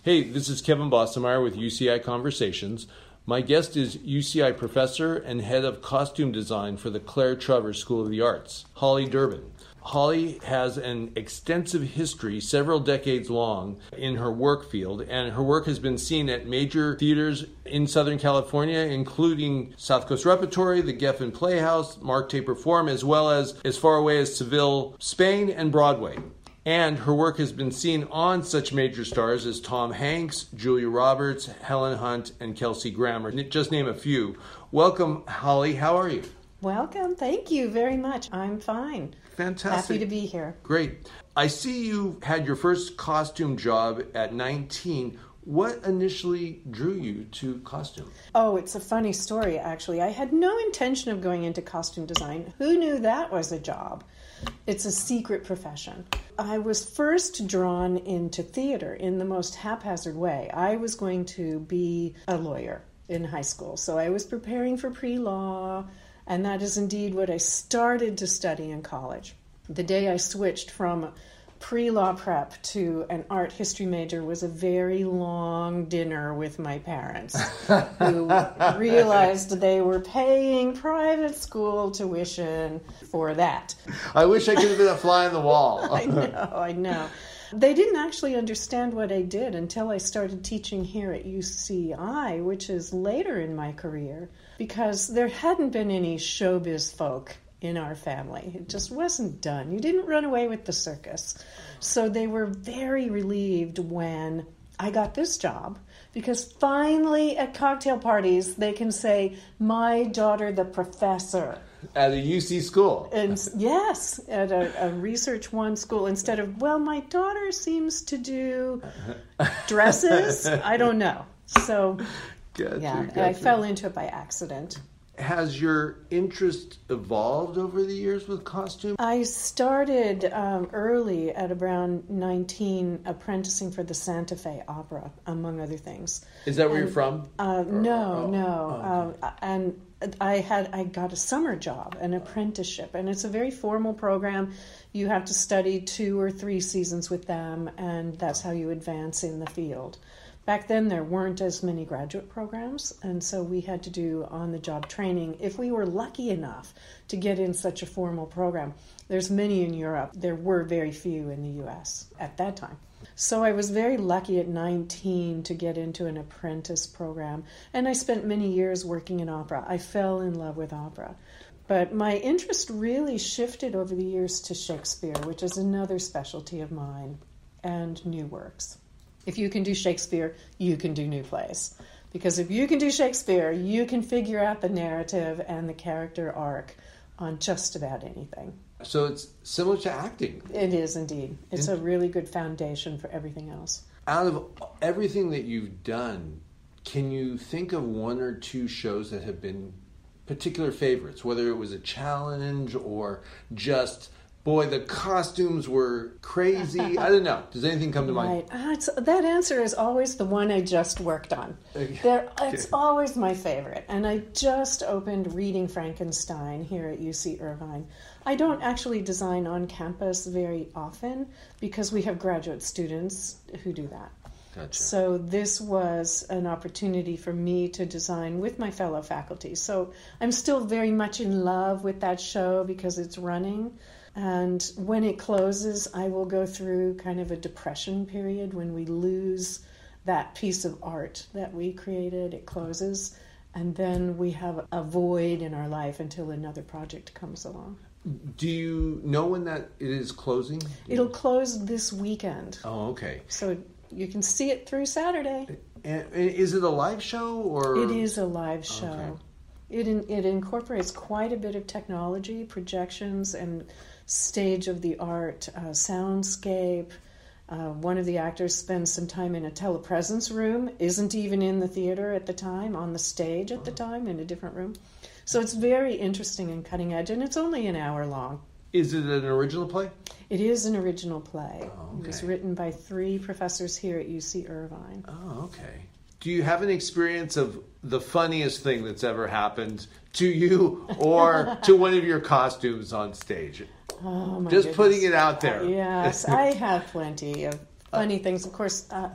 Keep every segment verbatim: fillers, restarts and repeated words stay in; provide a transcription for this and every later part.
Hey, this is Kevin Bossemeyer with U C I Conversations. My guest is U C I professor and head of costume design for the Claire Trevor School of the Arts, Holly Durbin. Holly has an extensive history, several decades long, in her work field, and her work has been seen at major theaters in Southern California, including South Coast Repertory, the Geffen Playhouse, Mark Taper Forum, as well as as far away as Seville, Spain, and Broadway. And her work has been seen on such major stars as Tom Hanks, Julia Roberts, Helen Hunt, and Kelsey Grammer, just name a few. Welcome, Holly. How are you? Welcome. Thank you very much. I'm fine. Fantastic. Happy to be here. Great. I see you had your first costume job at nineteen. What initially drew you to costume? Oh, it's a funny story, actually. I had no intention of going into costume design. Who knew that was a job? It's a secret profession. I was first drawn into theater in the most haphazard way. I was going to be a lawyer in high school, so I was preparing for pre-law, and that is indeed what I started to study in college. The day I switched from pre-law prep to an art history major was a very long dinner with my parents who realized they were paying private school tuition for that. I wish I could have been a fly on the wall. I know, I know. They didn't actually understand what I did until I started teaching here at U C I, which is later in my career, because there hadn't been any showbiz folk in our family. It just wasn't done. You didn't run away with the circus. So they were very relieved when I got this job, because finally at cocktail parties they can say, my daughter the professor. At a U C school. And yes, at a, a Research One school, instead of, well, my daughter seems to do dresses. I don't know. So Gotcha, yeah, gotcha. I fell into it by accident. Has your interest evolved over the years with costume? I started um, early at around nineteen apprenticing for the Santa Fe Opera, among other things. Is that where and, you're from? Uh, or, no, oh, no. oh, okay. uh, and I had I got a summer job, an apprenticeship, and it's a very formal program. You have to study two or three seasons with them, and that's how you advance in the field. Back then, there weren't as many graduate programs, and so we had to do on-the-job training if we were lucky enough to get in such a formal program. There's many in Europe. There were very few in the U S at that time. So I was very lucky at nineteen to get into an apprentice program, and I spent many years working in opera. I fell in love with opera. But my interest really shifted over the years to Shakespeare, which is another specialty of mine, and new works. If you can do Shakespeare, you can do new plays. Because if you can do Shakespeare, you can figure out the narrative and the character arc on just about anything. So it's similar to acting. It is indeed. It's In- a really good foundation for everything else. Out of everything that you've done, can you think of one or two shows that have been particular favorites, whether it was a challenge or just, boy, the costumes were crazy? I don't know. Does anything come to mind? Right. Uh, it's, that answer is always the one I just worked on. Okay. There, it's always my favorite. And I just opened Reading Frankenstein here at U C Irvine. I don't actually design on campus very often because we have graduate students who do that. Gotcha. So this was an opportunity for me to design with my fellow faculty. So I'm still very much in love with that show because it's running. And when it closes, I will go through kind of a depression period when we lose that piece of art that we created. It closes, and then we have a void in our life until another project comes along. Do you know when that it is closing? It'll close this weekend. Oh, okay. So you can see it through Saturday. And is it a live show or? It is a live show. Okay. It in, it incorporates quite a bit of technology, projections, and stage of the art, uh, soundscape. Uh, one of the actors spends some time in a telepresence room, isn't even in the theater at the time, on the stage at the time, in a different room. So it's very interesting and cutting edge, and it's only an hour long. Is it an original play? It is an original play. Oh, okay. It was written by three professors here at U C Irvine. Oh, okay. Do you have an experience of the funniest thing that's ever happened to you or to one of your costumes on stage? Oh, my Just goodness. putting it out there. Uh, yes, I have plenty of funny things. Of course, uh,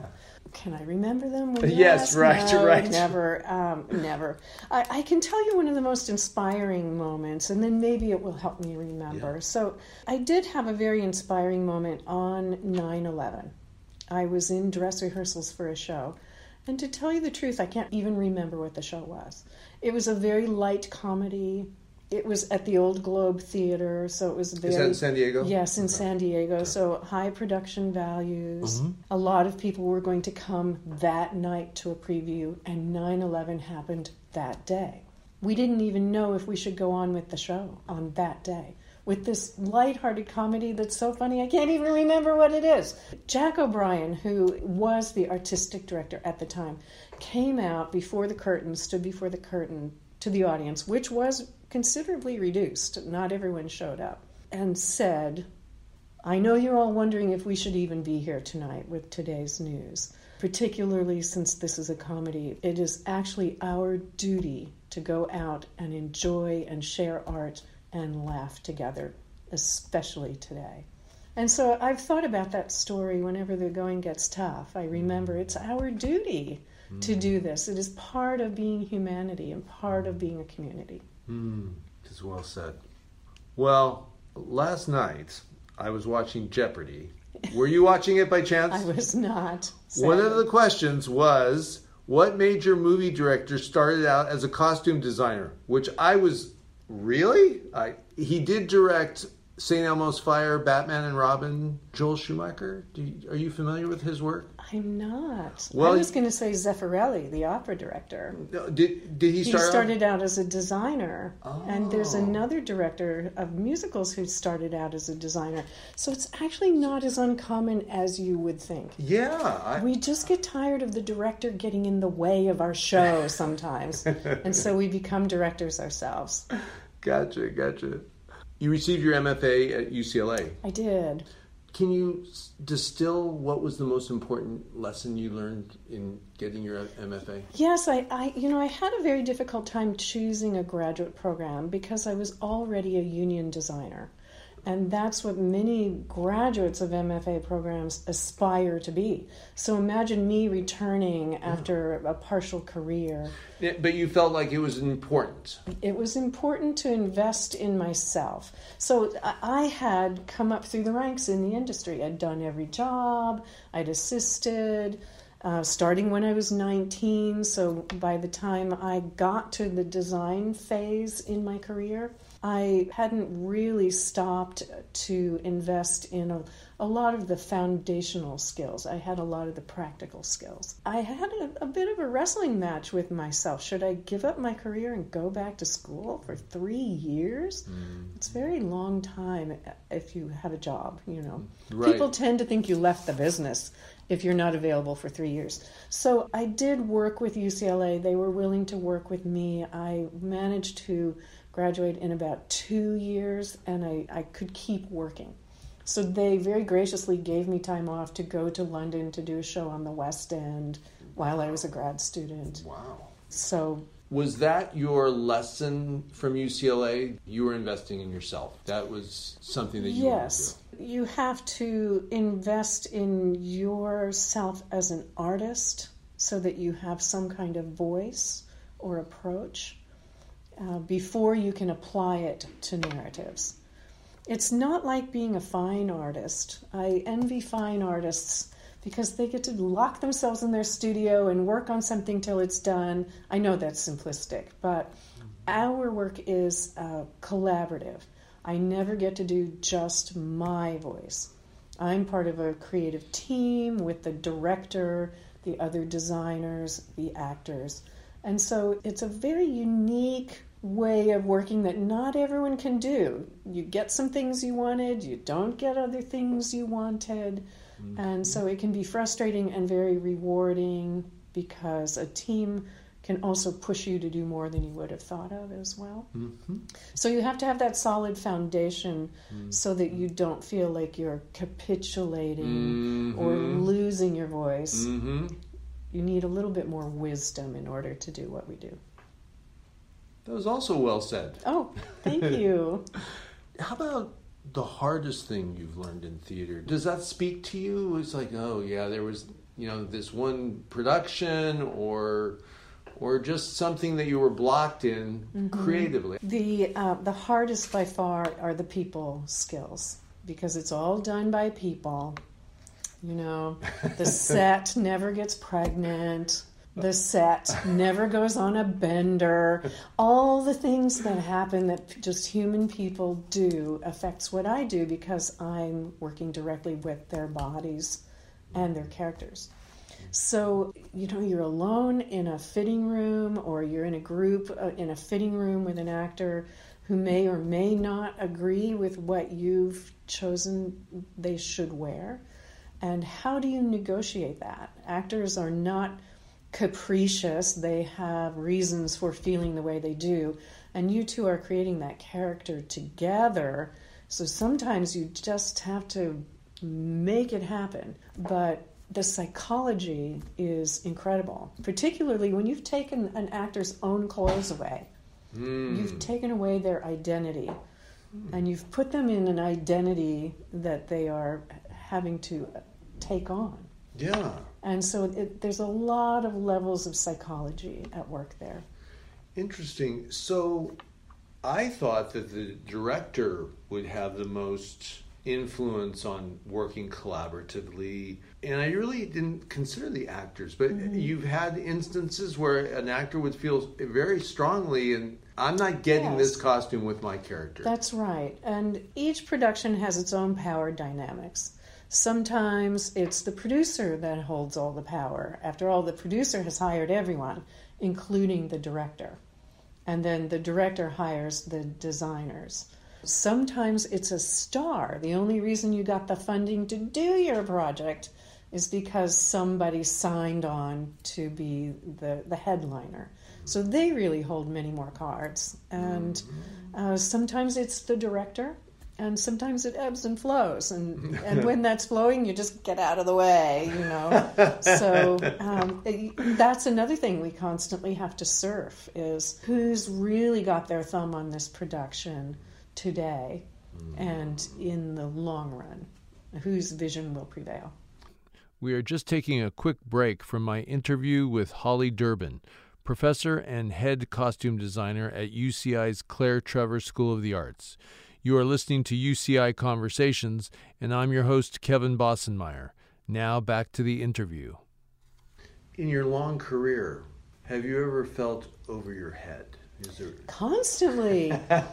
Can I remember them? When Yes, right, no, right. Never, um, never. I, I can tell you one of the most inspiring moments, and then maybe it will help me remember. Yeah. So I did have a very inspiring moment on nine eleven. I was in dress rehearsals for a show, and to tell you the truth, I can't even remember what the show was. It was a very light comedy. It was at the Old Globe Theater, so it was very... Is that in San Diego? Yes, in Okay. San Diego. Okay. So high production values. Mhm. A lot of people were going to come that night to a preview, and nine eleven happened that day. We didn't even know if we should go on with the show on that day. With this lighthearted comedy that's so funny, I can't even remember what it is. Jack O'Brien, who was the artistic director at the time, came out before the curtain, stood before the curtain to the audience, which was considerably reduced. Not everyone showed up, and said, I know you're all wondering if we should even be here tonight with today's news, particularly since this is a comedy. It is actually our duty to go out and enjoy and share art and laugh together, especially today. And so I've thought about that story whenever the going gets tough. I remember it's our duty mm. to do this. It is part of being humanity and part of being a community. Mm, it's well said. Well, last night I was watching Jeopardy. Were you watching it by chance? I was not. Sadly. One of the questions was, what major movie director started out as a costume designer? Which I was, really? I He did direct Saint Elmo's Fire, Batman and Robin, Joel Schumacher. Do you, are you familiar with his work? I'm not. Well, I was going to say Zeffirelli, the opera director. Did did he start? He started out as a designer, oh. and there's another director of musicals who started out as a designer. So it's actually not as uncommon as you would think. Yeah, I... we just get tired of the director getting in the way of our show sometimes, and so we become directors ourselves. Gotcha, gotcha. You received your M F A at U C L A. I did. Can you distill what was the most important lesson you learned in getting your M F A? Yes, I, I, you know, I had a very difficult time choosing a graduate program because I was already a union designer. And that's what many graduates of M F A programs aspire to be. So imagine me returning after a partial career. Yeah, but you felt like it was important. It was important to invest in myself. So I had come up through the ranks in the industry. I'd done every job. I'd assisted, uh, starting when I was nineteen. So by the time I got to the design phase in my career, I hadn't really stopped to invest in a, a lot of the foundational skills. I had a lot of the practical skills. I had a, a bit of a wrestling match with myself. Should I give up my career and go back to school for three years? Mm. It's a very long time if you have a job, you know. Right. People tend to think you left the business if you're not available for three years. So I did work with U C L A. They were willing to work with me. I managed to graduate in about two years, and I, I could keep working. So they very graciously gave me time off to go to London to do a show on the West End while I was a grad student. Wow. So was that your lesson from U C L A? You were investing in yourself. That was something that you yes. wanted to do. You have to invest in yourself as an artist so that you have some kind of voice or approach uh, before you can apply it to narratives. It's not like being a fine artist. I envy fine artists because they get to lock themselves in their studio and work on something till it's done. I know that's simplistic, but our work is uh, collaborative. I never get to do just my voice. I'm part of a creative team with the director, the other designers, the actors. And so it's a very unique way of working that not everyone can do. You get some things you wanted, you don't get other things you wanted. Mm-hmm. And so it can be frustrating and very rewarding because a team can also push you to do more than you would have thought of as well. Mm-hmm. So you have to have that solid foundation mm-hmm. so that you don't feel like you're capitulating mm-hmm. or losing your voice. Mm-hmm. You need a little bit more wisdom in order to do what we do. That was also well said. Oh, thank you. How about the hardest thing you've learned in theater? Does that speak to you? It's like, oh yeah, there was you know, this one production or or just something that you were blocked in mm-hmm. creatively? The uh, the hardest by far are the people skills, because it's all done by people. You know, the set never gets pregnant. The set never goes on a bender. All the things that happen that just human people do affects what I do, because I'm working directly with their bodies and their characters. So, you know, you're alone in a fitting room, or you're in a group uh, in a fitting room with an actor who may or may not agree with what you've chosen they should wear. And how do you negotiate that? Actors are not capricious. They have reasons for feeling the way they do. And you two are creating that character together. So sometimes you just have to make it happen. But the psychology is incredible, particularly when you've taken an actor's own clothes away. Mm. You've taken away their identity. Mm. And you've put them in an identity that they are having to take on. Yeah. And so it, there's a lot of levels of psychology at work there. Interesting. So I thought that the director would have the most influence on working collaboratively, and I really didn't consider the actors, but mm-hmm. you've had instances where an actor would feel very strongly, and I'm not getting yes. this costume with my character. That's right. And each production has its own power dynamics. Sometimes it's the producer that holds all the power. After all, the producer has hired everyone, including the director. And then the director hires the designers. Sometimes it's a star. The only reason you got the funding to do your project is because somebody signed on to be the, the headliner. So they really hold many more cards. And uh, sometimes it's the director. And sometimes it ebbs and flows, and, and when that's flowing, you just get out of the way, you know. So um, it, that's another thing we constantly have to surf, is who's really got their thumb on this production today and in the long run, whose vision will prevail. We are just taking a quick break from my interview with Holly Durbin, professor and head costume designer at U C I's Claire Trevor School of the Arts. You are listening to U C I Conversations, and I'm your host, Kevin Bossenmeyer. Now back to the interview. In your long career, have you ever felt over your head? Is there... Constantly.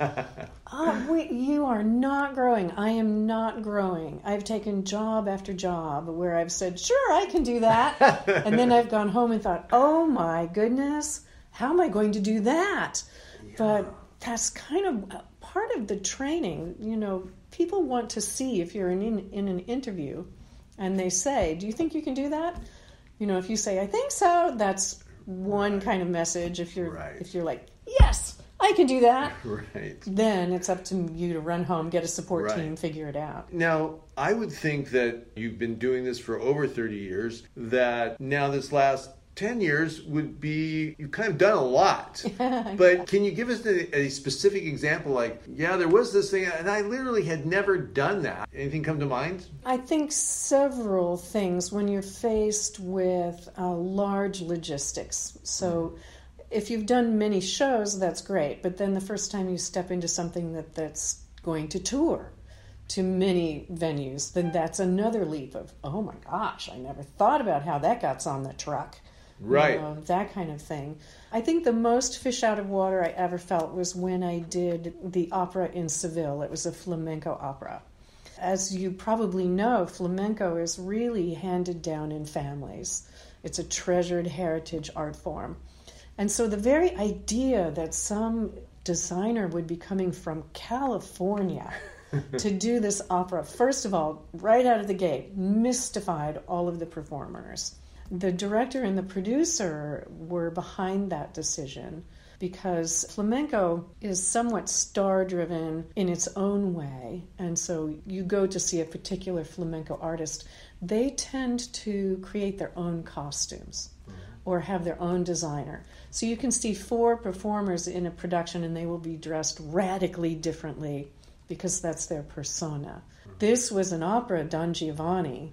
oh, we, you are not growing. I am not growing. I've taken job after job where I've said, sure, I can do that. And then I've gone home and thought, oh my goodness, how am I going to do that? Yeah. But that's kind of part of the training. You know, people want to see if you're in, in, in an interview and they say, do you think you can do that? You know, if you say, I think so, that's one right. kind of message. If you're right. if you're like, yes, I can do that, right. then it's up to you to run home, get a support right. team, figure it out. Now, I would think that you've been doing this for over thirty years, that now this last ten years would be, you've kind of done a lot. But can you give us a, a specific example, like, yeah, there was this thing, and I literally had never done that. Anything come to mind? I think several things when you're faced with uh, large logistics. So mm. if you've done many shows, that's great. But then the first time you step into something that, that's going to tour to many venues, then that's another leap of, oh my gosh, I never thought about how that got on the truck. Right. You know, that kind of thing. I think the most fish out of water I ever felt was when I did the opera in Seville. It was a flamenco opera. As you probably know, flamenco is really handed down in families. It's a treasured heritage art form. And so the very idea that some designer would be coming from California to do this opera, first of all, right out of the gate, mystified all of the performers. The director and the producer were behind that decision because flamenco is somewhat star-driven in its own way. And so you go to see a particular flamenco artist, they tend to create their own costumes mm-hmm. or have their own designer. So you can see four performers in a production and they will be dressed radically differently because that's their persona. Mm-hmm. This was an opera, Don Giovanni,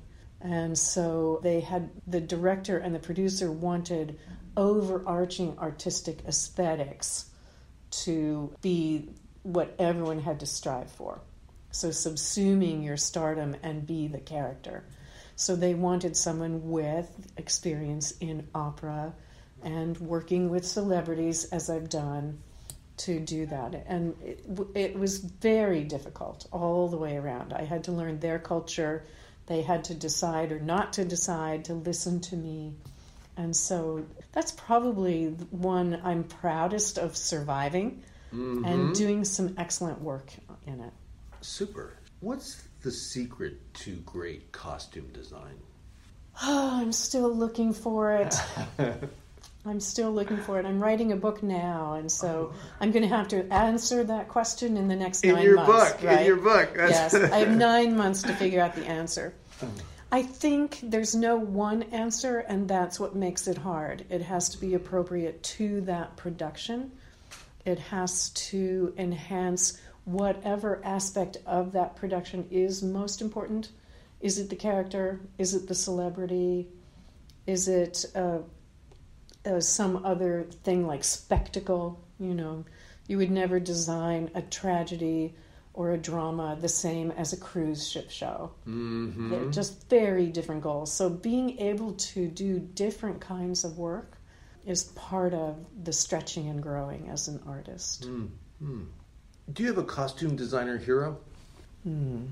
And so they had, the director and the producer wanted overarching artistic aesthetics to be what everyone had to strive for. So subsuming your stardom and be the character. So they wanted someone with experience in opera and working with celebrities, as I've done, to do that. And it, it was very difficult all the way around. I had to learn their culture. They had to decide or not to decide, to listen to me. And so that's probably one I'm proudest of surviving mm-hmm. and doing some excellent work in it. Super. What's the secret to great costume design? Oh, I'm still looking for it. I'm still looking for it. I'm writing a book now, and so I'm going to have to answer that question in the next in nine your months. Book, right? In your book. Yes, I have nine months to figure out the answer. I think there's no one answer, and that's what makes it hard. It has to be appropriate to that production. It has to enhance whatever aspect of that production is most important. Is it the character? Is it the celebrity? Is it uh, uh, some other thing like spectacle? You know, you would never design a tragedy or a drama the same as a cruise ship show. Mm-hmm. They're just very different goals. So being able to do different kinds of work is part of the stretching and growing as an artist. Mm-hmm. Do you have a costume designer hero? Hmm.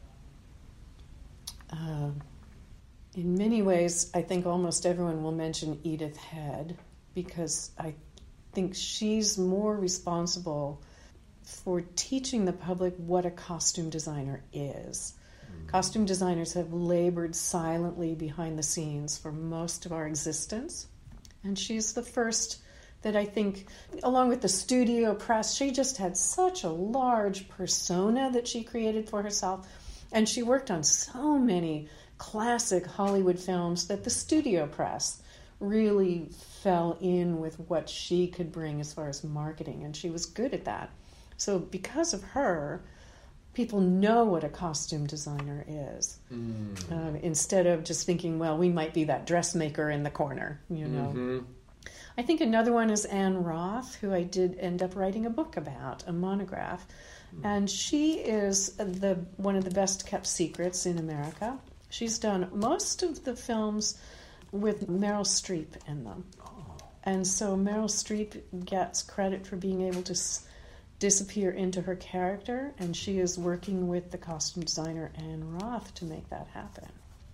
Uh, in many ways, I think almost everyone will mention Edith Head, because I think she's more responsible for teaching the public what a costume designer is. Mm. Costume designers have labored silently behind the scenes for most of our existence, and she's the first that I think, along with the studio press, she just had such a large persona that she created for herself, and she worked on so many classic Hollywood films that the studio press really fell in with what she could bring as far as marketing, and she was good at that. So because of her, people know what a costume designer is. Mm. Uh, instead of just thinking, well, we might be that dressmaker in the corner, you know. Mm-hmm. I think another one is Anne Roth, who I did end up writing a book about, a monograph. Mm. And she is the one of the best kept secrets in America. She's done most of the films with Meryl Streep in them. Oh. And so Meryl Streep gets credit for being able to s- disappear into her character, and she is working with the costume designer Anne Roth to make that happen.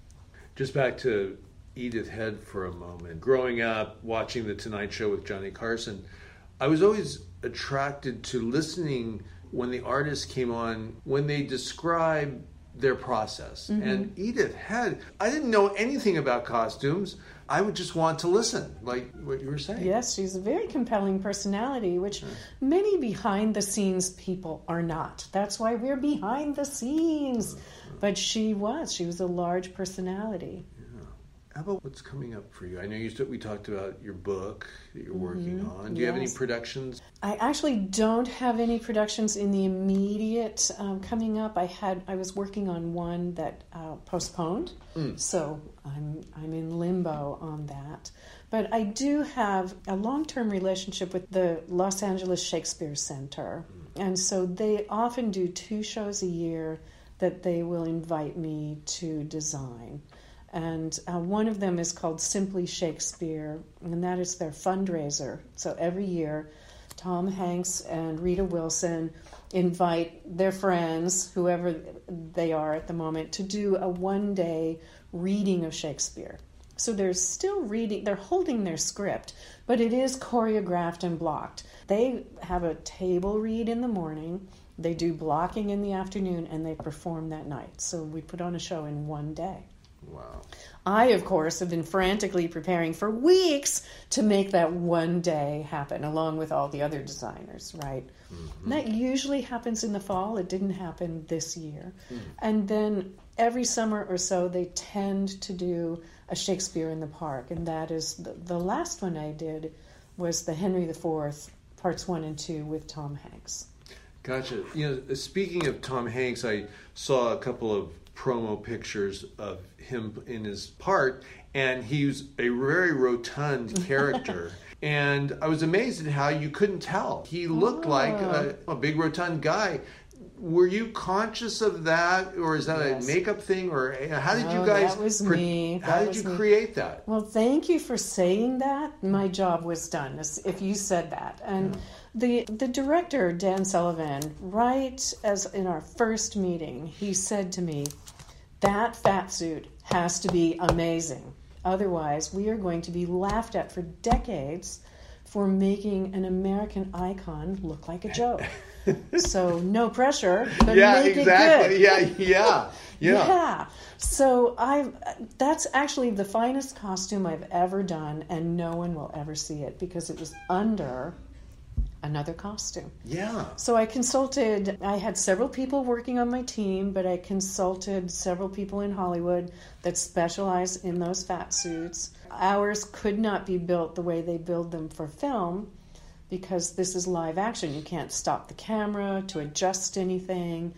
Just back to Edith Head for a moment. Growing up, watching The Tonight Show with Johnny Carson, I was always attracted to listening when the artists came on, when they describe their process. Mm-hmm. And Edith Head, I didn't know anything about costumes. I would just want to listen, like what you were saying. Yes, she's a very compelling personality, which yeah. many behind-the-scenes people are not. That's why we're behind the scenes. Uh-huh. But she was. She was a large personality. Yeah. How about what's coming up for you? I know you we talked about your book that you're working mm-hmm. on. Do you yes. have any productions? I actually don't have any productions in the immediate um, coming up. I had I was working on one that uh, postponed, mm. so I'm I'm in limbo on that. But I do have a long-term relationship with the Los Angeles Shakespeare Center, mm. and so they often do two shows a year that they will invite me to design. And uh, one of them is called Simply Shakespeare, and that is their fundraiser. So every year, Tom Hanks and Rita Wilson invite their friends, whoever they are at the moment, to do a one-day reading of Shakespeare. So they're still reading, they're holding their script, but it is choreographed and blocked. They have a table read in the morning, they do blocking in the afternoon, and they perform that night. So we put on a show in one day. Wow. I, of course, have been frantically preparing for weeks to make that one day happen, along with all the other designers, right? Mm-hmm. And that usually happens in the fall. It didn't happen this year. Mm. And then every summer or so, they tend to do a Shakespeare in the Park, and that is the, the last one I did was the Henry the Fourth, parts one and two with Tom Hanks. Gotcha. You know, speaking of Tom Hanks, I saw a couple of promo pictures of him in his part, and he's a very rotund character. And I was amazed at how you couldn't tell. He looked oh. like a, a big rotund guy. Were you conscious of that, or is that yes. a makeup thing, or how did no, you guys? That was pre- me. How that did you me. create that? Well, thank you for saying that. My job was done if you said that. And yeah. the the director, Dan Sullivan, right as in our first meeting, he said to me, "That fat suit has to be amazing. Otherwise, we are going to be laughed at for decades for making an American icon look like a joke." So no pressure, but yeah, make exactly. it good. Yeah, yeah, yeah. Yeah. So I that's actually the finest costume I've ever done, and no one will ever see it because it was under another costume. Yeah. So I consulted, I had several people working on my team, but I consulted several people in Hollywood that specialize in those fat suits. Ours could not be built the way they build them for film, because this is live action. You can't stop the camera to adjust anything.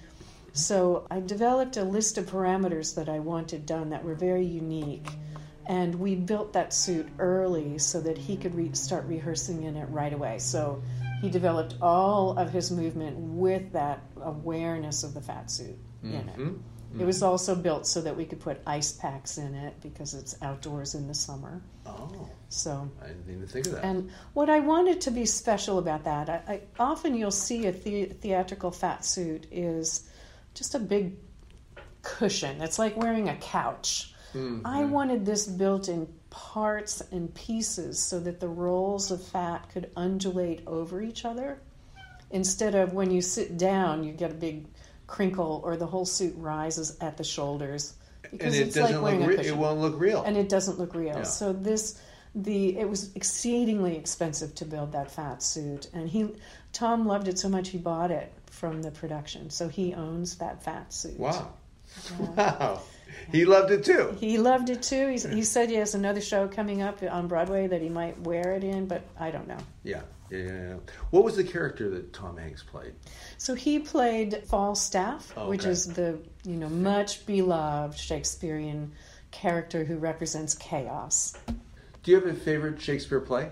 So I developed a list of parameters that I wanted done that were very unique. And we built that suit early so that he could re- start rehearsing in it right away. So he developed all of his movement with that awareness of the fat suit in it. Mm-hmm. It was also built so that we could put ice packs in it because it's outdoors in the summer. Oh, so I didn't even think of that. And what I wanted to be special about that, I, I often you'll see a the, theatrical fat suit is just a big cushion. It's like wearing a couch. Mm-hmm. I wanted this built in parts and pieces so that the rolls of fat could undulate over each other. Instead of when you sit down, you get a big crinkle or the whole suit rises at the shoulders because and it it's doesn't like wearing look a re- cushion. It won't look real, and it doesn't look real. Yeah. So this, the it was exceedingly expensive to build that fat suit, and he Tom loved it so much he bought it from the production. So he owns that fat suit. Wow, uh, wow. He loved it too. He loved it too. He's, he said he has another show coming up on Broadway that he might wear it in, but I don't know. Yeah. Yeah, yeah, yeah. What was the character that Tom Hanks played? So he played Falstaff, oh, okay. which is the you know much beloved Shakespearean character who represents chaos. Do you have a favorite Shakespeare play?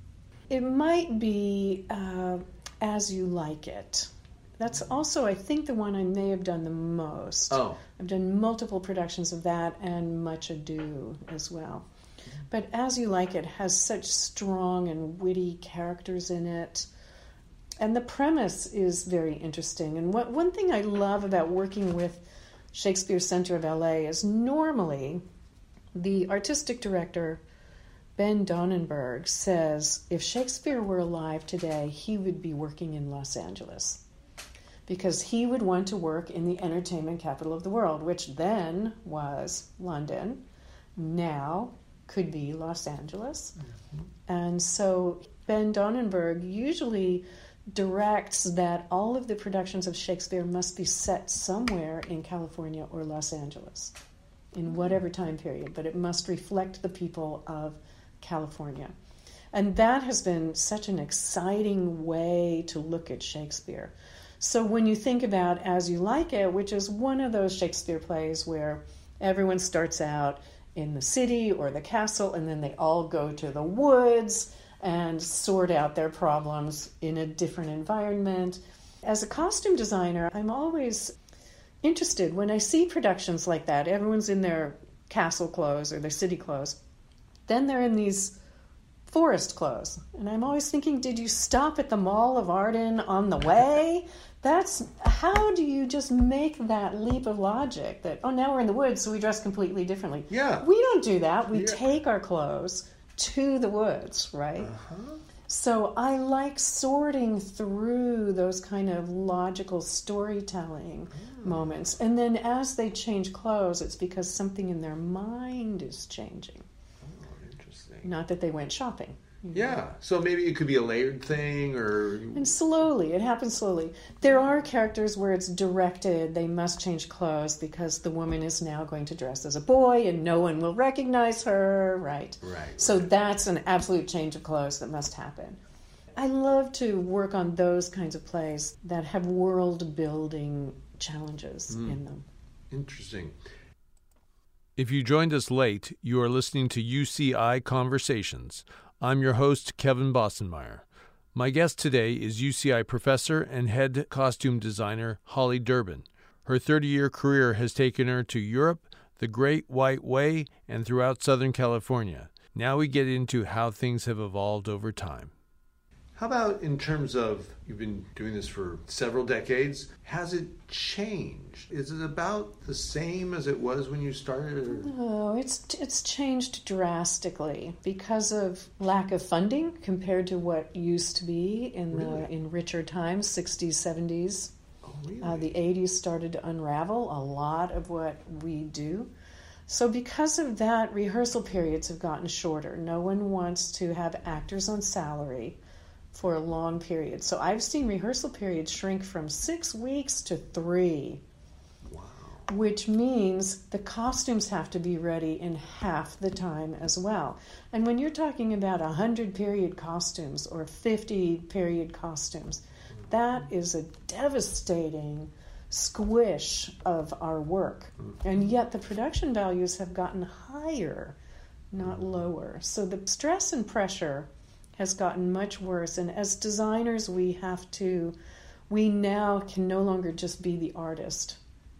It might be uh, As You Like It. That's also, I think, the one I may have done the most. Oh. I've done multiple productions of that and Much Ado as well. But As You Like It has such strong and witty characters in it. And the premise is very interesting. And what, one thing I love about working with Shakespeare Center of L A is normally the artistic director, Ben Donenberg, says if Shakespeare were alive today, he would be working in Los Angeles. Because he would want to work in the entertainment capital of the world, which then was London, now could be Los Angeles. Mm-hmm. And so Ben Donenberg usually directs that all of the productions of Shakespeare must be set somewhere in California or Los Angeles, in whatever time period, but it must reflect the people of California. And that has been such an exciting way to look at Shakespeare. So when you think about As You Like It, which is one of those Shakespeare plays where everyone starts out in the city or the castle, and then they all go to the woods and sort out their problems in a different environment. As a costume designer, I'm always interested when I see productions like that. Everyone's in their castle clothes or their city clothes. Then they're in these forest clothes. And I'm always thinking, did you stop at the Mall of Arden on the way? That's how do you just make that leap of logic that, oh, now we're in the woods, so we dress completely differently. Yeah. We don't do that. We yeah. take our clothes to the woods, right? Uh-huh. So I like sorting through those kind of logical storytelling oh. moments. And then as they change clothes, it's because something in their mind is changing. Oh, interesting. Not that they went shopping. Yeah, so maybe it could be a layered thing or... And slowly, it happens slowly. There are characters where it's directed, they must change clothes because the woman is now going to dress as a boy and no one will recognize her, right? Right. So right. that's an absolute change of clothes that must happen. I love to work on those kinds of plays that have world-building challenges mm. in them. Interesting. If you joined us late, you are listening to U C I Conversations. I'm your host, Kevin Bossenmeyer. My guest today is U C I professor and head costume designer Holly Durbin. Her thirty-year career has taken her to Europe, the Great White Way, and throughout Southern California. Now we get into how things have evolved over time. How about in terms of, you've been doing this for several decades, has it changed? Is it about the same as it was when you started? Or? No, it's it's changed drastically because of lack of funding compared to what used to be in really? the in richer times, sixties, seventies. Oh, really? Uh, the eighties started to unravel a lot of what we do. So because of that, rehearsal periods have gotten shorter. No one wants to have actors on salary for a long period. So I've seen rehearsal periods shrink from six weeks to three. Wow. Which means the costumes have to be ready in half the time as well. And when you're talking about one hundred period costumes or fifty period costumes, mm-hmm. that is a devastating squish of our work. Mm-hmm. And yet the production values have gotten higher, not lower. So the stress and pressure has gotten much worse. And as designers, we have to, we now can no longer just be the artist.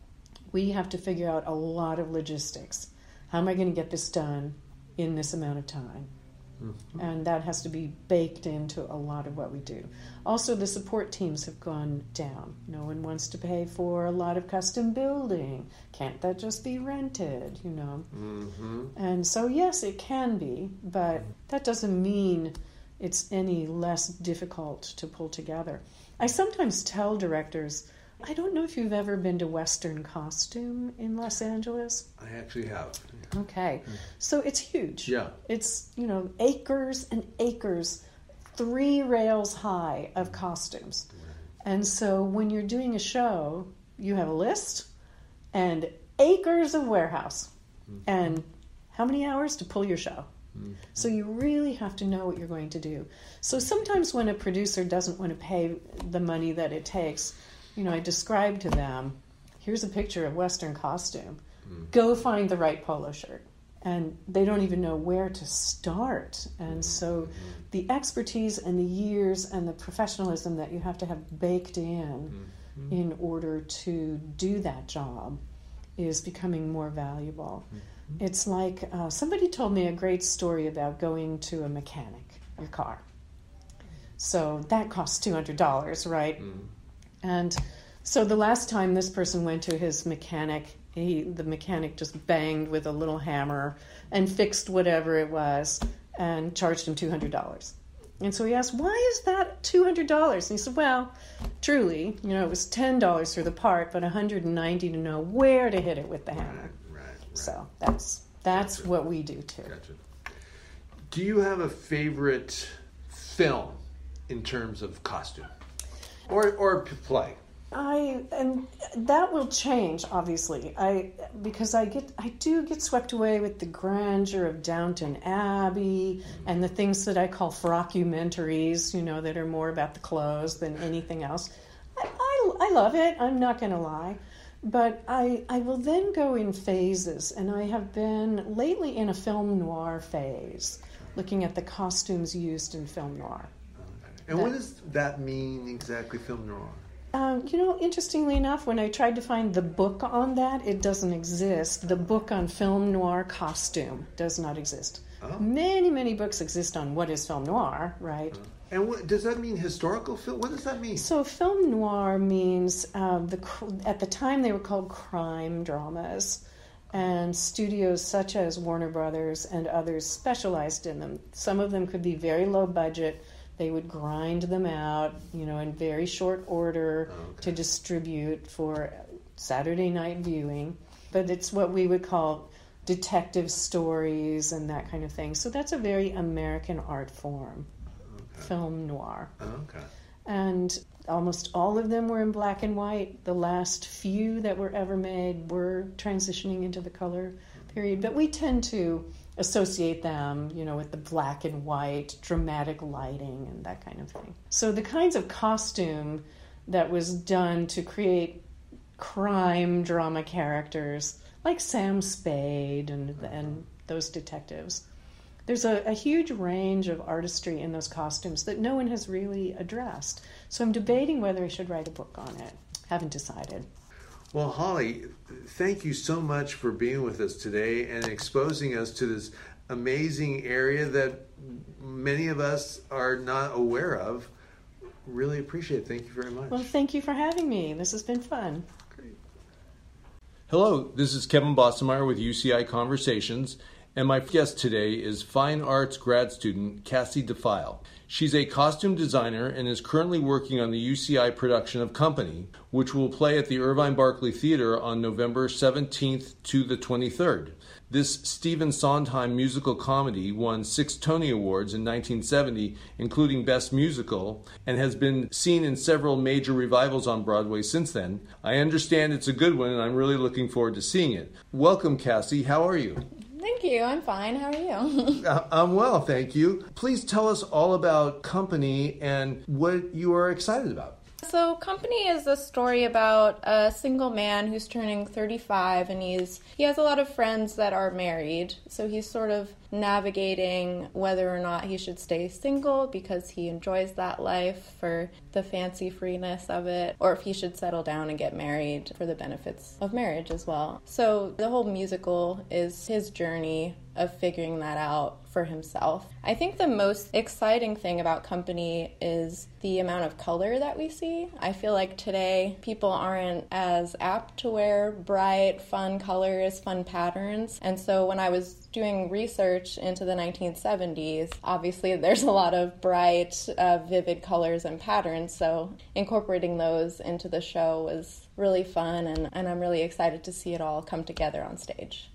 We have to figure out a lot of logistics. How am I going to get this done in this amount of time? Mm-hmm. And that has to be baked into a lot of what we do. Also, the support teams have gone down. No one wants to pay for a lot of custom building. Can't that just be rented, you know? Mm-hmm. And so, yes, it can be, but that doesn't mean it's any less difficult to pull together. I sometimes tell directors, I don't know if you've ever been to Western Costume in Los Angeles. I actually have. Okay. So it's huge. Yeah. It's, you know, acres and acres, three rails high of costumes. And so when you're doing a show, you have a list and acres of warehouse. Mm-hmm. And how many hours to pull your show? So you really have to know what you're going to do. So sometimes when a producer doesn't want to pay the money that it takes, you know, I describe to them, here's a picture of Western Costume. Mm. Go find the right polo shirt. And they don't even know where to start. And so mm-hmm. the expertise and the years and the professionalism that you have to have baked in mm-hmm. in order to do that job is becoming more valuable. Mm-hmm. It's like uh, somebody told me a great story about going to a mechanic, your car. So that costs two hundred dollars, right? Mm. And so the last time this person went to his mechanic, he, the mechanic just banged with a little hammer and fixed whatever it was and charged him two hundred dollars. And so he asked, why is that two hundred dollars? And he said, well, truly, you know, it was ten dollars for the part, but one hundred ninety dollars to know where to hit it with the hammer. Right, right, right. So that's that's gotcha. what we do too. Gotcha. Do you have a favorite film in terms of costume or or play? I and that will change, obviously. I because I get I do get swept away with the grandeur of Downton Abbey mm-hmm. and the things that I call frockumentaries, you know, that are more about the clothes than anything else. I I, I love it. I'm not going to lie, but I I will then go in phases, and I have been lately in a film noir phase, looking at the costumes used in film noir. Okay. And that, what does that mean exactly, film noir? Um, you know, interestingly enough, when I tried to find the book on that, it doesn't exist. The book on film noir costume does not exist. Oh. Many, many books exist on what is film noir, right? Uh, and what, does that mean historical film? What does that mean? So film noir means, um, the at the time they were called crime dramas, and studios such as Warner Brothers and others specialized in them. Some of them could be very low budget. They would grind them out, you know, in very short order okay. to distribute for Saturday night viewing. But it's what we would call detective stories and that kind of thing. So that's a very American art form, okay. film noir. Okay. And almost all of them were in black and white. The last few that were ever made were transitioning into the color period. But we tend to associate them, you know, with the black and white, dramatic lighting and that kind of thing. So the kinds of costume that was done to create crime drama characters like Sam Spade and and those detectives. There's a, a huge range of artistry in those costumes that no one has really addressed. So I'm debating whether I should write a book on it. Haven't decided. Well, Holly, thank you so much for being with us today and exposing us to this amazing area that many of us are not aware of. Really appreciate it. Thank you very much. Well, thank you for having me. This has been fun. Great. Hello, this is Kevin Bossemeyer with U C I Conversations, and my guest today is fine arts grad student Cassie Defile. She's a costume designer and is currently working on the U C I production of Company, which will play at the Irvine Barclay Theater on November seventeenth to the twenty-third. This Stephen Sondheim musical comedy won six Tony Awards in nineteen seventy, including Best Musical, and has been seen in several major revivals on Broadway since then. I understand it's a good one, and I'm really looking forward to seeing it. Welcome, Cassie. How are you? Thank you. I'm fine. How are you? I'm well, thank you. Please tell us all about Company and what you are excited about. So Company is a story about a single man who's turning thirty-five, and he's he has a lot of friends that are married. So he's sort of navigating whether or not he should stay single because he enjoys that life for the fancy freeness of it, or if he should settle down and get married for the benefits of marriage as well. So the whole musical is his journey of figuring that out for himself. I think the most exciting thing about Company is the amount of color that we see. I feel like today people aren't as apt to wear bright, fun colors, fun patterns. And so when I was doing research into the nineteen seventies, obviously there's a lot of bright, uh, vivid colors and patterns. So incorporating those into the show was really fun, and, and I'm really excited to see it all come together on stage.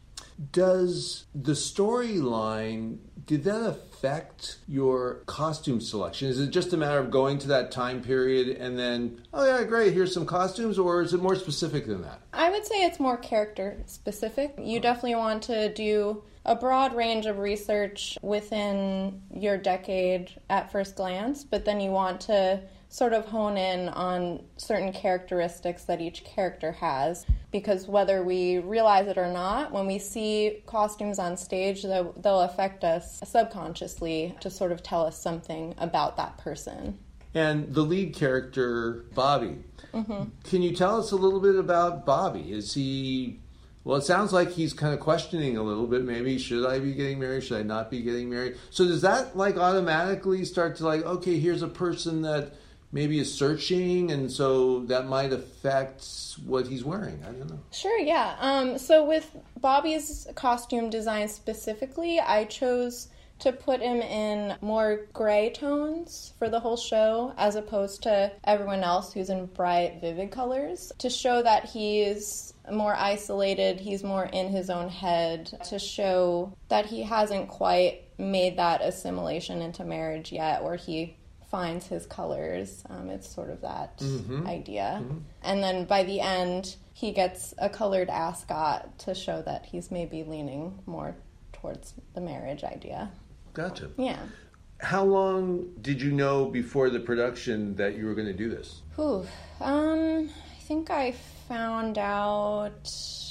Does the storyline, did that affect your costume selection? Is it just a matter of going to that time period and then, oh yeah, great, here's some costumes, or is it more specific than that? I would say it's more character specific. You definitely want to do a broad range of research within your decade at first glance, but then you want to sort of hone in on certain characteristics that each character has, because whether we realize it or not, when we see costumes on stage, they'll, they'll affect us subconsciously to sort of tell us something about that person. And the lead character, Bobby, mm-hmm. Can you tell us a little bit about Bobby? Is he, well, it sounds like he's kind of questioning a little bit, maybe, should I be getting married, should I not be getting married? So does that like automatically start to like, okay, here's a person that maybe is searching, and so that might affect what he's wearing. I don't know. Sure, yeah. Um, so with Bobby's costume design specifically, I chose to put him in more gray tones for the whole show, as opposed to everyone else who's in bright, vivid colors, to show that he's more isolated, he's more in his own head, to show that he hasn't quite made that assimilation into marriage yet, where he finds his colors. Um, it's sort of that mm-hmm. idea. Mm-hmm. And then by the end, he gets a colored ascot to show that he's maybe leaning more towards the marriage idea. Gotcha. Yeah. How long did you know before the production that you were going to do this? Whew. Um, I think I found out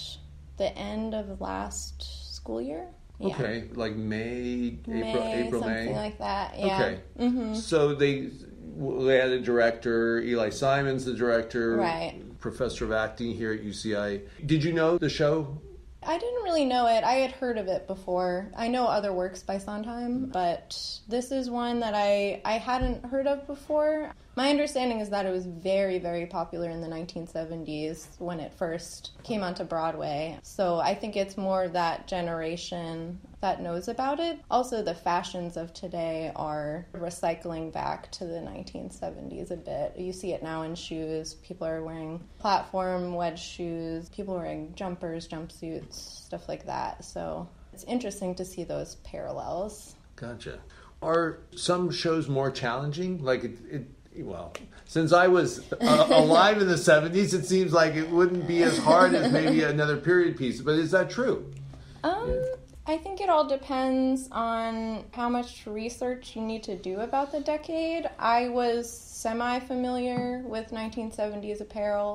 the end of last school year. Yeah. Okay, like May, April, May, April, something May? like that, yeah. Okay. Mm-hmm. So they, they had a director, Eli Simon's the director, right. Professor of acting here at U C I. Did you know the show? I didn't really know it. I had heard of it before. I know other works by Sondheim, but this is one that I, I hadn't heard of before. My understanding is that it was very, very popular in the nineteen seventies when it first came onto Broadway. So I think it's more that generation that knows about it. Also, the fashions of today are recycling back to the nineteen seventies a bit. You see it now in shoes. People are wearing platform wedge shoes. People are wearing jumpers, jumpsuits, stuff like that. So it's interesting to see those parallels. Gotcha. Are some shows more challenging? Like it, it well, since I was uh, alive in the seventies, it seems like it wouldn't be as hard as maybe another period piece. But is that true? Um, yeah. I think it all depends on how much research you need to do about the decade. I was semi-familiar with nineteen seventies apparel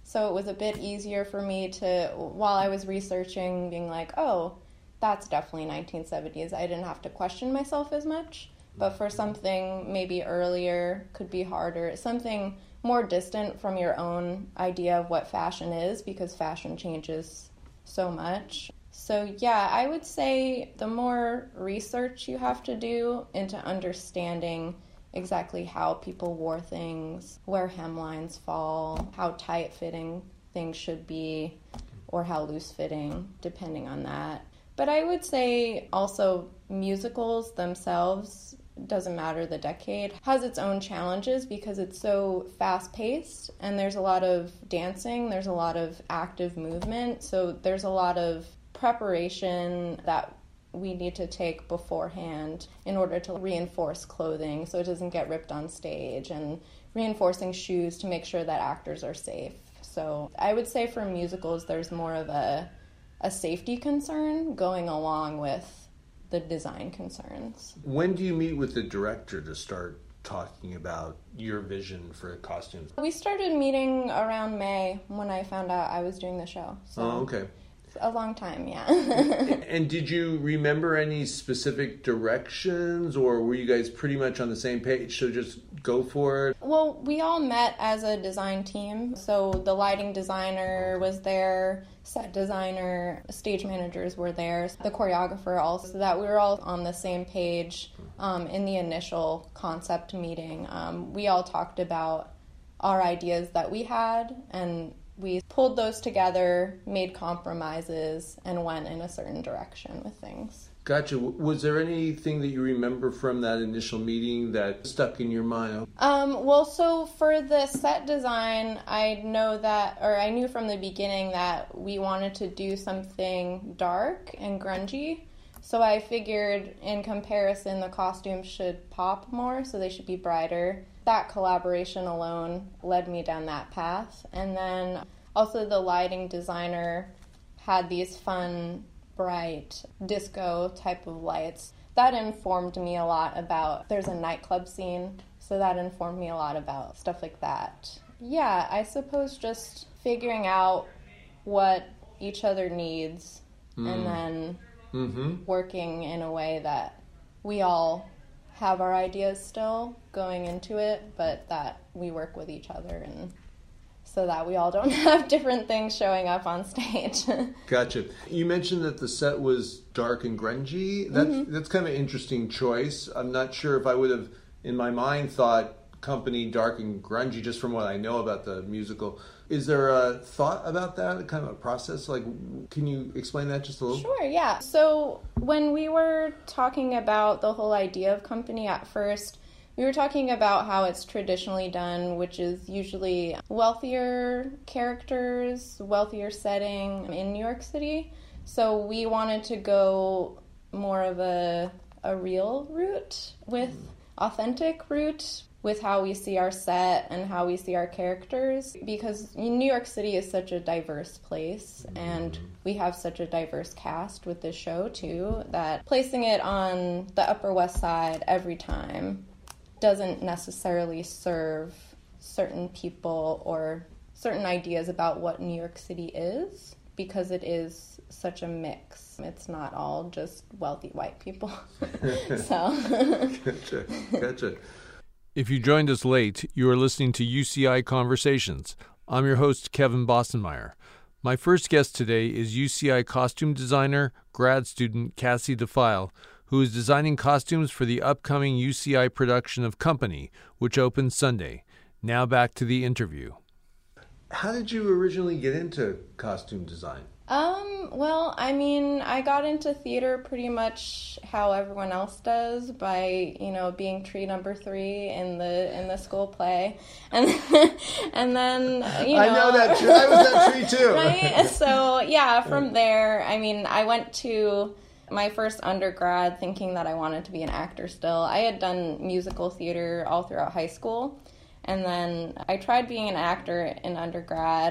So it was a bit easier for me to, while I was researching, being like, oh, that's definitely nineteen seventies. I didn't have to question myself as much. But for something maybe earlier, could be harder. Something more distant from your own idea of what fashion is, because fashion changes so much. So yeah, I would say the more research you have to do into understanding exactly how people wore things, where hemlines fall, how tight-fitting things should be, or how loose-fitting, depending on that. But I would say also musicals themselves, doesn't matter the decade, has its own challenges because it's so fast-paced and there's a lot of dancing, there's a lot of active movement, so there's a lot of preparation that we need to take beforehand in order to reinforce clothing so it doesn't get ripped on stage, and reinforcing shoes to make sure that actors are safe. So I would say for musicals there's more of a a safety concern going along with the design concerns. When do you meet with the director to start talking about your vision for costumes? We started meeting around May when I found out I was doing the show. So oh, okay. A long time, yeah. And did you remember any specific directions, or were you guys pretty much on the same page, so just go for it? Well, we all met as a design team. So the lighting designer was there, set designer, stage managers were there, the choreographer also, so that we were all on the same page um, in the initial concept meeting. Um, we all talked about our ideas that we had, and we pulled those together, made compromises, and went in a certain direction with things. Gotcha. Was there anything that you remember from that initial meeting that stuck in your mind? Um, well, so for the set design, I know that, or I knew from the beginning that we wanted to do something dark and grungy. So I figured in comparison, the costumes should pop more, so they should be brighter. That collaboration alone led me down that path. And then also the lighting designer had these fun, bright disco type of lights. That informed me a lot about, there's a nightclub scene, so that informed me a lot about stuff like that. Yeah, I suppose just figuring out what each other needs mm. and then mm-hmm. working in a way that we all have our ideas still going into it, but that we work with each other, and so that we all don't have different things showing up on stage. Gotcha. You mentioned that the set was dark and grungy. That's, mm-hmm. that's kind of an interesting choice. I'm not sure if I would have, in my mind, thought company dark and grungy just from what I know about the musical. Is there a thought about that, kind of a process? Like, can you explain that just a little? Sure, yeah. So when we were talking about the whole idea of company at first, we were talking about how it's traditionally done, which is usually wealthier characters, wealthier setting in New York City. So we wanted to go more of a a real route with mm. authentic route with how we see our set and how we see our characters, because New York City is such a diverse place, and we have such a diverse cast with this show too, that placing it on the Upper West Side every time doesn't necessarily serve certain people or certain ideas about what New York City is, because it is such a mix. It's not all just wealthy white people. So Gotcha, gotcha. If you joined us late, you are listening to U C I Conversations. I'm your host, Kevin Bossenmeyer. My first guest today is U C I costume designer, grad student Cassie DeFile, who is designing costumes for the upcoming U C I production of Company, which opens Sunday. Now back to the interview. How did you originally get into costume design? Um, well, I mean, I got into theater pretty much how everyone else does, by, you know, being tree number three in the in the school play. And and then, you know, I know that tree. I was that tree too. Right? So, yeah, from there, I mean, I went to my first undergrad thinking that I wanted to be an actor still. I had done musical theater all throughout high school, and then I tried being an actor in undergrad,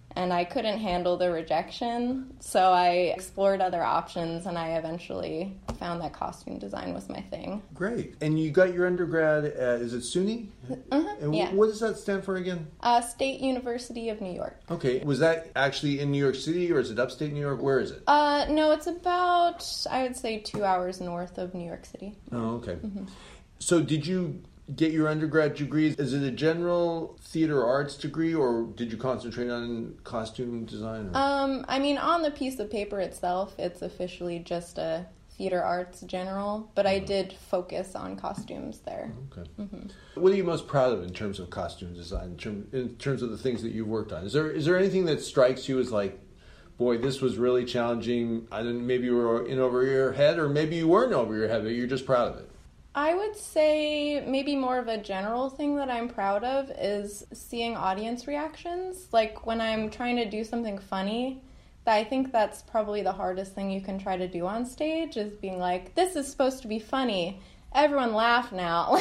and I couldn't handle the rejection, so I explored other options, and I eventually found that costume design was my thing. Great. And you got your undergrad at, is it SUNY? Mm-hmm, and yeah. What does that stand for again? Uh, State University of New York. Okay. Was that actually in New York City, or is it upstate New York? Where is it? Uh, no, it's about, I would say, two hours north of New York City. Oh, okay. Mm-hmm. So did you get your undergrad degree? Is it a general theater arts degree, or did you concentrate on costume design? Or? Um, I mean, on the piece of paper itself, it's officially just a theater arts general, but I did focus on costumes there. Okay. Mm-hmm. What are you most proud of in terms of costume design, in, term, in terms of the things that you've worked on? Is there is there anything that strikes you as like, boy, this was really challenging? I didn't. Maybe you were in over your head, or maybe you weren't over your head, but you're just proud of it. I would say maybe more of a general thing that I'm proud of is seeing audience reactions. Like when I'm trying to do something funny, I think that's probably the hardest thing you can try to do on stage, is being like, this is supposed to be funny. Everyone laugh now.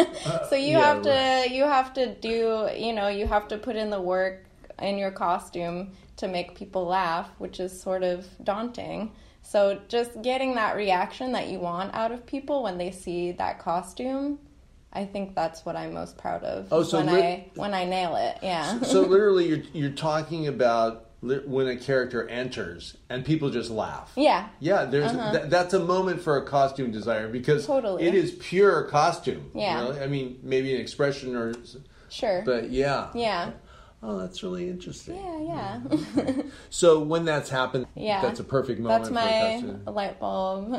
So you yeah, have to right. you have to do, you know, you have to put in the work in your costume to make people laugh, which is sort of daunting. So just getting that reaction that you want out of people when they see that costume, I think that's what I'm most proud of. Oh, so when li- I when I nail it, yeah. So, so literally, you're you're talking about li- when a character enters and people just laugh. Yeah. Yeah, there's Uh-huh. th- that's a moment for a costume designer, because Totally. it is pure costume. Yeah. Really? I mean, maybe an expression or, Sure. but yeah. Yeah. Oh, that's really interesting. Yeah, yeah. So when that's happened, Yeah. that's a perfect moment That's for my a costume. light bulb.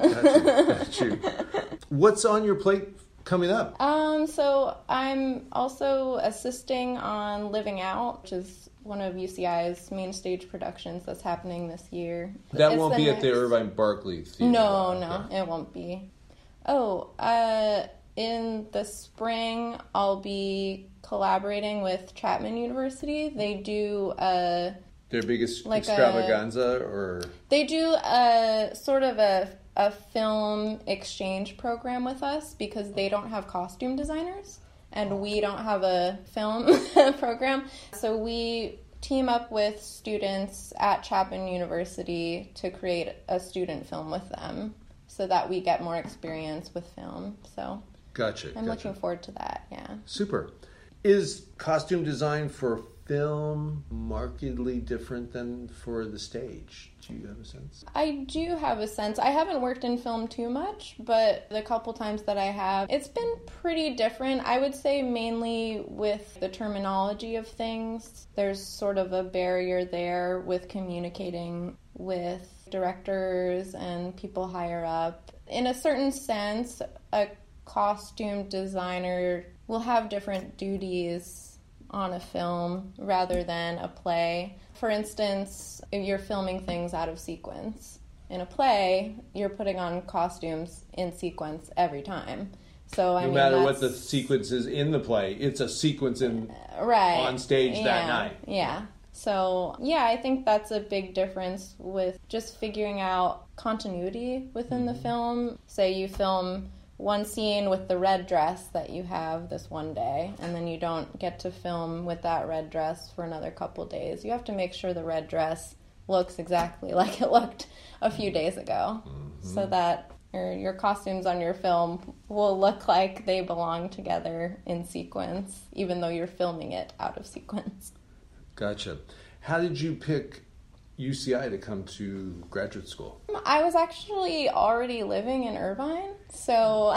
Got you. What's on your plate coming up? Um, so I'm also assisting on Living Out, which is one of U C I's main stage productions that's happening this year. That It's won't the be at the next- Irvine Barclay Theater. No, Okay. no, it won't be. Oh, uh, in the spring, I'll be collaborating with Chapman University. They do a Their biggest Like a- extravaganza, or They do a sort of a a film exchange program with us, because they don't have costume designers and we don't have a film program. So we team up with students at Chapman University to create a student film with them, so that we get more experience with film. So gotcha. I'm gotcha. looking forward to that. Yeah. Super. Is costume design for film markedly different than for the stage? Do you have a sense? I do have a sense. I haven't worked in film too much, but the couple times that I have, it's been pretty different. I would say mainly with the terminology of things. There's sort of a barrier there with communicating with directors and people higher up. In a certain sense, a costume designer will have different duties on a film rather than a play. For instance, if you're filming things out of sequence. In a play, you're putting on costumes in sequence every time. So I no mean, matter what that's- the sequence is in the play, it's a sequence in right on stage yeah. that night. Yeah. So yeah, I think that's a big difference with just figuring out continuity within Mm-hmm. the film. Say you film one scene with the red dress that you have this one day, and then you don't get to film with that red dress for another couple days. You have to make sure the red dress looks exactly like it looked a few days ago, Mm-hmm. so that your, your costumes on your film will look like they belong together in sequence, even though you're filming it out of sequence. Gotcha. How did you pick U C I to come to graduate school? I was actually already living in Irvine, so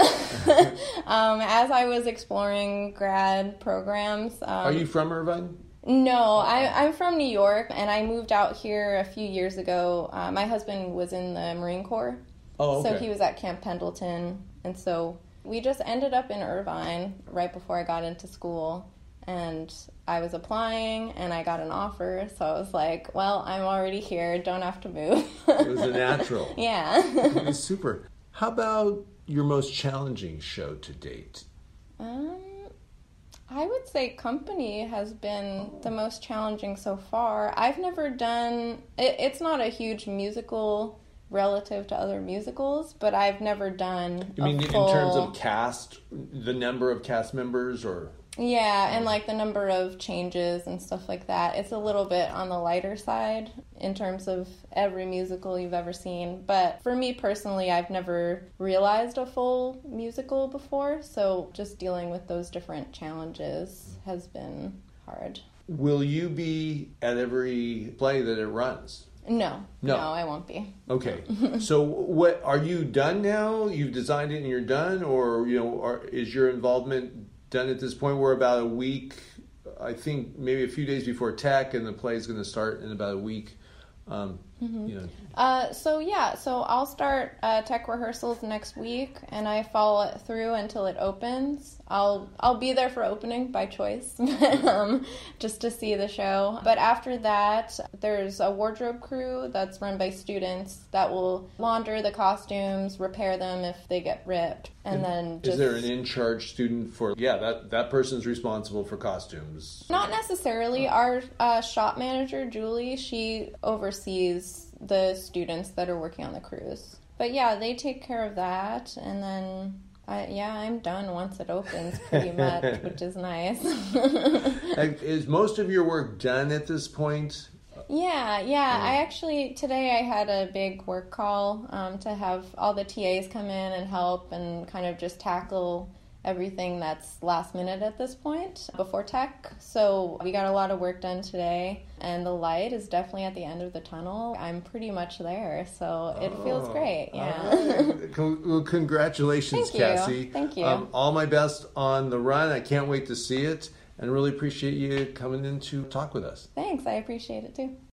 um, as I was exploring grad programs... Um, Are you from Irvine? No, I, I'm from New York, and I moved out here a few years ago. Uh, my husband was in the Marine Corps, Oh, okay. so he was at Camp Pendleton, and so we just ended up in Irvine right before I got into school. And I was applying, and I got an offer, so I was like, well, I'm already here, don't have to move. It was a natural. Yeah. It was super. How about your most challenging show to date? um, I would say Company has been the most challenging so far. I've never done... It, it's not a huge musical relative to other musicals, but I've never done I mean, a in full... terms of cast, the number of cast members, or... Yeah, and like the number of changes and stuff like that, it's a little bit on the lighter side in terms of every musical you've ever seen. But for me personally, I've never realized a full musical before, so just dealing with those different challenges has been hard. Will you be at every play that it runs? No, no, no, I won't be. Okay, so what are you done now? You've designed it and you're done, or you know, are, is your involvement done at this point? We're about a week, I think, maybe a few days before Tech, and the play is going to start in about a week. Um, mm-hmm. You know. Uh, so yeah, so I'll start uh, Tech rehearsals next week, and I follow it through until it opens. I'll I'll be there for opening by choice, um, just to see the show. But after that, there's a wardrobe crew that's run by students that will launder the costumes, repair them if they get ripped, and, and then just... Is there an in-charge student for... Yeah, that, that person's responsible for costumes. Not necessarily. Our uh, shop manager, Julie, she oversees the students that are working on the cruise. But yeah, they take care of that, and then... I, yeah, I'm done once it opens, pretty much, which is nice. Is most of your work done at this point? Yeah, yeah. I actually, today I had a big work call um, to have all the T As come in and help and kind of just tackle everything that's last minute at this point before Tech. So we got a lot of work done today, and the light is definitely at the end of the tunnel. I'm pretty much there, so it oh, feels great. Yeah. Right. Well, congratulations, Thank Cassie. You. Thank you. Um, all my best on the run. I can't wait to see it, and really appreciate you coming in to talk with us. Thanks. I appreciate it too.